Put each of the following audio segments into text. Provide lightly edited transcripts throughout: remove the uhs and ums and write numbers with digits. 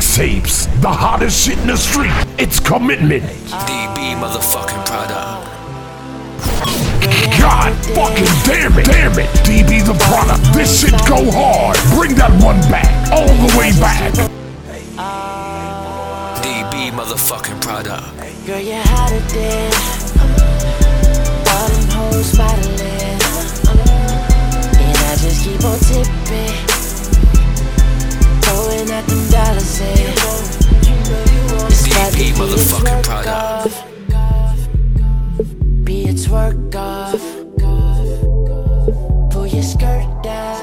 mixtapes, the hottest shit in the street. It's commitment. DB motherfucking product. God fucking damn it. DB the product. This shit go hard. Bring that one back. All the way back. DB motherfucking product. Girl, you're hotter than all them hoes modeling, and I just keep on tipping, throwing out them dollars in. DB motherfucking product. Be a twerk off. Pull your skirt down.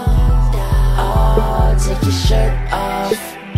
Oh, take your shirt off.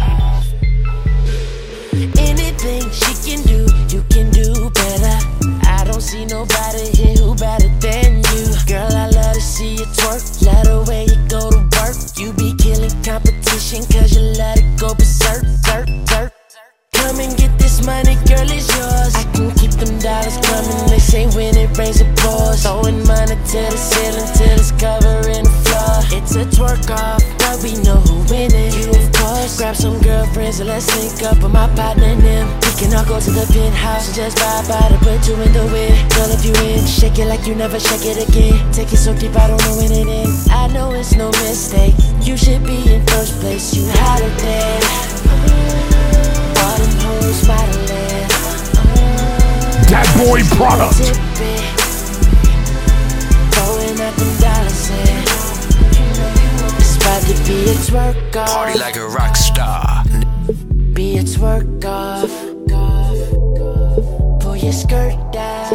Anything she can do, you can do better. I don't see nobody here who better than you. Girl, I love to see you twerk. Love the way you go to work. You be killing competition cause you let it go berserk, dirt. Come and get this money, girl, it's yours. I can keep them dollars coming. They say when it rains it pours. Throwing money to the ceiling till it's covering the floor. It's a twerk off, but we know who winning. You of course. Grab some girlfriends and let's link up with my partner and them. We can all go to the penthouse and just vibe by to put two in the wind. Girl, if you in, shake it like you never shake it again. Take it so deep, I don't know when it ends. I know it's no mistake. You should be in first place. You hotter than all them hoes modeling. That boy product. Throwing out them dollars in. It's about to be a twerk off. Party like a rock star. Be a twerk off. Pull your skirt down.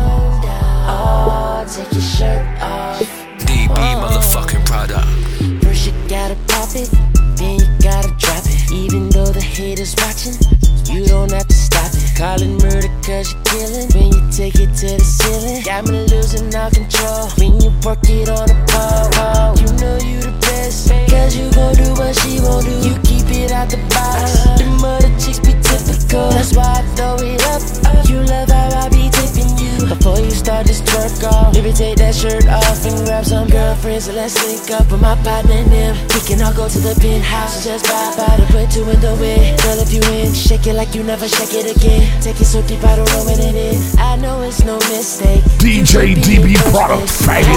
Oh, take your shirt off. DB motherfucking product. First you gotta pop it, then you gotta drop it. Even though the haters watching, you don't have to stop it. Calling murder cause you're killing when you take it to the ceiling. Got me losing all control when you work it on the pole. You know you the best cause you gon' do what she won't do. You keep it out the box. Them other chicks be typical, that's why I throw it up. You love how I be tipping you. Before you start this twerk off, maybe take that shirt off and grab some girlfriends and let's link up with my partner and them. We can all go to the penthouse and just vibe by to put two in the wind. Girl, if you in, shake it like you never shake it again. Take it so deep, I don't know when it ends. I know it's no mistake. DJ DB product, faggot.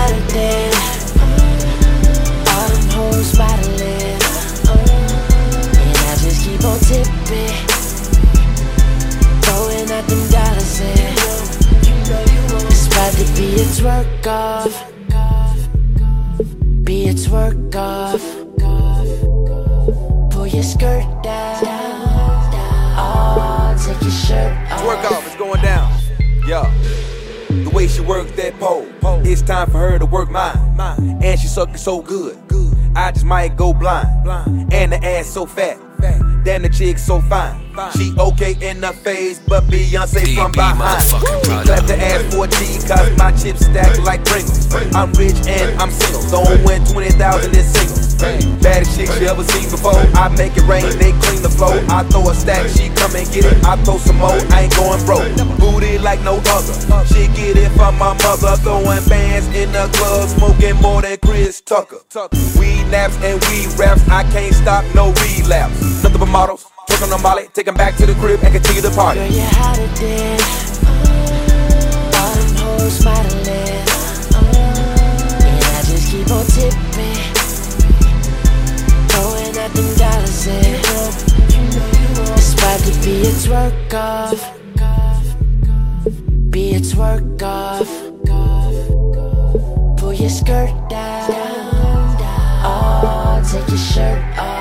All them hoes modeling, and I just keep on tipping, throwing out them dollars in. It's about to be a twerk off. Be a twerk off. Pull your skirt down. Oh, take your shirt off. Twerk off, it's going down. Yo. The way she works that pole, it's time for her to work mine. And she suckin' so good, I just might go blind. And the ass so fat, damn the chick so fine. She okay in her face, but Beyonce from behind. Clap the ass for a G, cause my chips stack like Pringles. I'm rich and I'm single, don't win 20,000 in singles. Baddest chick you ever seen before. I make it rain, they clean the floor. I throw a stack, she come and get it. I throw some more, I ain't going broke. Booty like no other, she get it from my mother. Throwing bands in the club, smoking more than Chris Tucker. Weed naps and weed raps, I can't stop, no relapse. Nothing but models, twerk on the molly, take them back to the crib and continue the party. Girl, you're hotter than all them hoes modeling, and I just keep on tipping, throwing out them dollars in. It's about to be a twerk off. Be a twerk off. Pull your skirt down. Oh, take your shirt off.